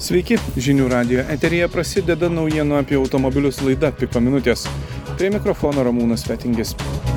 Sveiki, žinių radijo eteryje prasideda naujienų apie automobilius laida Piko minutės. Prie mikrofono Ramūnas Fetingis.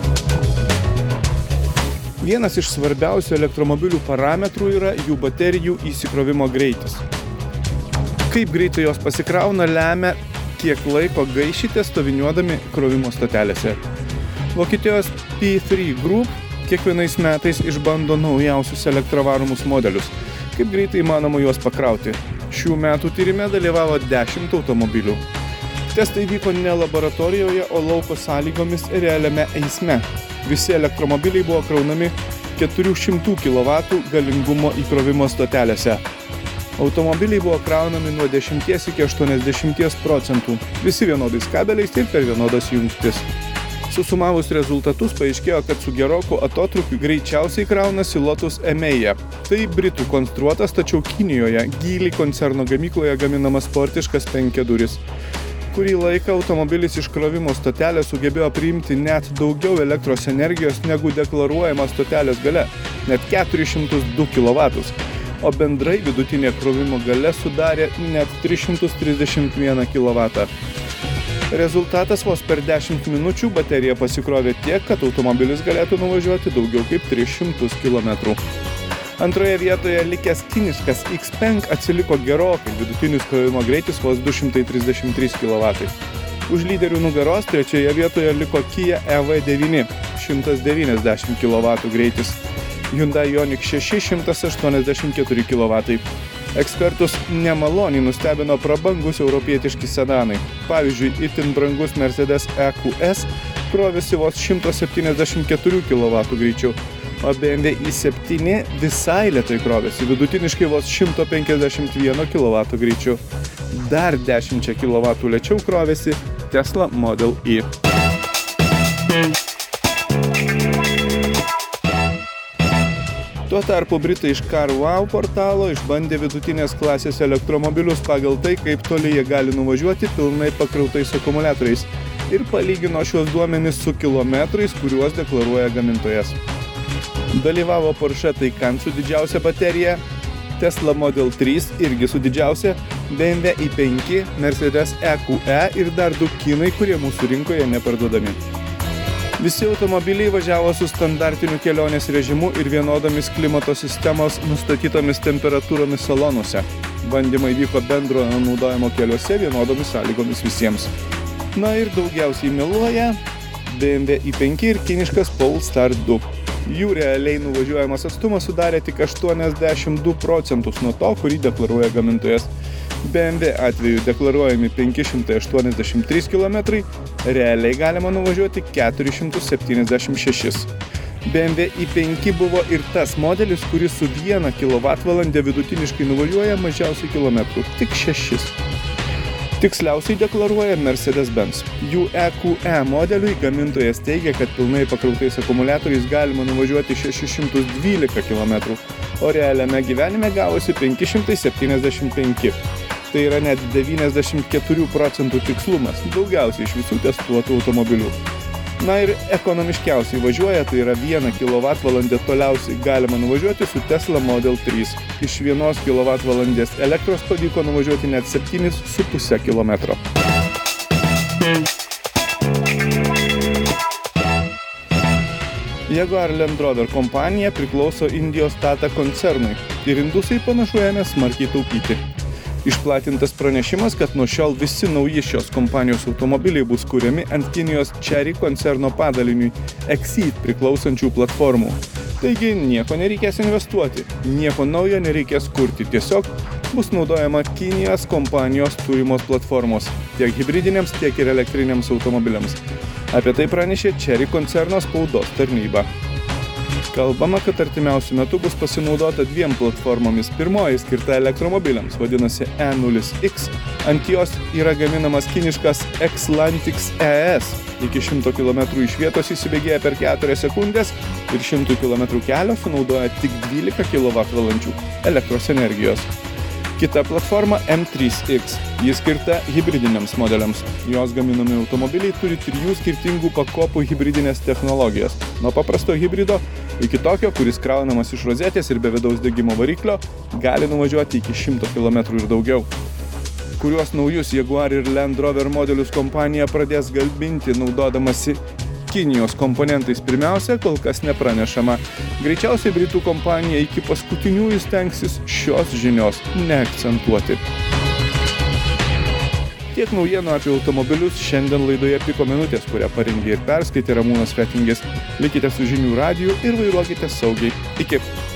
Vienas iš svarbiausių elektromobilių parametrų yra jų baterijų įsikrovimo greitis. Kaip greitai jos pasikrauna, lemia, kiek laiko gaišite stoviniuodami krovimo stotelėse. Vokietijos P3 Group kiekvienais metais išbando naujausius elektravaromus modelius. Kaip greitai įmanoma juos pakrauti. Šių metų tyrime dalyvavo 10 automobilių. Testai vyko ne laboratorijoje, o lauko sąlygomis realiame eisme. Visi elektromobiliai buvo kraunami 400 kW galingumo įkrovimo stotelėse. Automobiliai buvo kraunami nuo 10 iki 80%. Visi vienodais kabeliais ir per vienodas jungtis. Susumavus rezultatus paaiškėjo, kad su geroku atotrukiu greičiausiai kraunasi Lotus Emeja. Tai britų konstruotas, tačiau Kinijoje Geely koncerno gamykloje gaminamas sportiškas penkiaduris. Kurį laiką automobilis iš krovimo stotelę sugebėjo priimti net daugiau elektros energijos negu deklaruojama stotelės gale, net 402 kW, o bendrai vidutinė krovimo galia sudarė net 331 kW. Rezultatas vos per 10 minučių baterija pasikrovė tiek, kad automobilis galėtų nuvažiuoti daugiau kaip 300 km. Antroje vietoje likęs kiniškas Xpeng atsiliko gerokai, vidutinis krovimo greitis vos 233 kW. Už lyderių nugaros trečioje vietoje liko Kia EV9, 190 kW greitis. Hyundai Ioniq 6, 184 kW. Ekspertus nemaloniai nustebino prabangus europietiški sedanai. Pavyzdžiui, itin brangus Mercedes EQS krovėsi vos 174 kW greičiu, o BMW i7 visai lėtai krovėsi, vidutiniškai vos 151 kW greičiu. Dar 10 kW lėčiau krovėsi Tesla Model Y. Tuo tarpu britai iš CarWow portalo išbandė vidutinės klasės elektromobilius pagal tai, kaip toli jie gali nuvažiuoti pilnai pakrautais akumuliatoriais ir palygino šiuos duomenis su kilometrais, kuriuos deklaruoja gamintojas. Dalyvavo Porsche Taycan su didžiausia baterija, Tesla Model 3 irgi su didžiausia, BMW i5, Mercedes EQE ir dar du kinai, kurie mūsų rinkoje neparduodami. Visi automobiliai važiavo su standartiniu kelionės režimu ir vienodomis klimato sistemos nustatytomis temperatūromis salonuose. Bandymai vyko bendrojo naudojimo keliuose vienodomis sąlygomis visiems. Na ir daugiausiai meluoja BMW i5 ir kiniškas Polestar 2. Jų realiai nuvažiuojamas atstumas sudarė tik 82% nuo to, kurį deklaruoja gamintojas. BMW atveju deklaruojami 583 km, realiai galima nuvažiuoti 476. BMW i5 buvo ir tas modelis, kuris su 1 kWh vidutiniškai nuvažiuoja mažiausiai kilometrų, tik 6. Tiksliausiai deklaruoja Mercedes-Benz. Jų EQE modeliui gamintojas teigia, kad pilnai pakrautais akumuliatoriais galima nuvažiuoti 612 km, o realiame gyvenime gavosi 575. Tai yra net 94% tikslumas, daugiausiai iš visų testuotų automobilių. Na ir ekonomiškiausiai važiuoja, tai yra 1 kWh toliausiai galima nuvažiuoti su Tesla Model 3. Iš 1 kWh elektros pavyko nuvažiuoti net 7,5 km. Jaguar Land Rover kompanija priklauso Indijos Tata koncernui ir indusai panašu ėmė smarkiai taupyti. Išplatintas pranešimas, kad nuo šiol visi nauji šios kompanijos automobiliai bus kuriami ant Kinijos Chery koncerno padaliniui Exeed priklausančių platformų. Taigi nieko nereikės investuoti, nieko naujo nereikės kurti, tiesiog bus naudojama Kinijos kompanijos turimos platformos tiek hibridiniams, tiek ir elektriniams automobiliams. Apie tai pranešė Chery koncerno spaudos tarnyba. Kalbama, kad artimiausiu metu bus pasinaudota dviem platformomis. Pirmoji skirta elektromobiliams, vadinasi E0X. Ant jos yra gaminamas kiniškas Xlantix ES. Iki 100 km iš vietos įsibėgėja per 4 sekundės ir 100 km kelio sunaudoja tik 12 kWh elektros energijos. Kita platforma M3X. Ji skirta hibridiniams modeliams. Jos gaminami automobiliai turi 3 skirtingų pakopų hibridinės technologijas. Nuo paprasto hibrido iki tokio, kuris kraunamas iš rozetės ir be vidaus degimo variklio, gali nuvažiuoti iki 100 km ir daugiau. Kuriuos naujus Jaguar ir Land Rover modelius kompanija pradės gaminti naudodamasi Kinijos komponentais pirmiausia, kol kas nepranešama. Greičiausiai britų kompanija iki paskutiniųjų stengsis šios žinios neakcentuoti. Tiek naujienų apie automobilius šiandien laidoje Piko minutės, kurią parengė ir perskaitė Ramūnas Fetingis. Likite su Žinių radiju ir vairuokite saugiai. Iki.